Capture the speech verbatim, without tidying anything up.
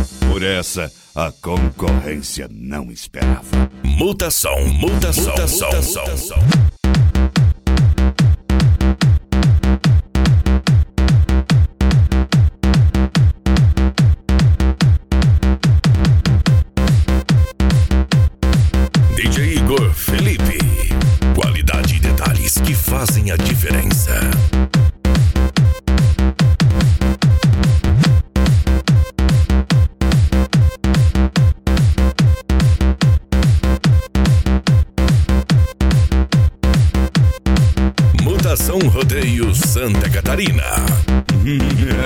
Por essa, a concorrência não esperava. Mutação, mutação, mutação, mutação. mutação. D J Igor Felipe. Qualidade e detalhes que fazem a diferença. Mutação Rodeio Santa Catarina.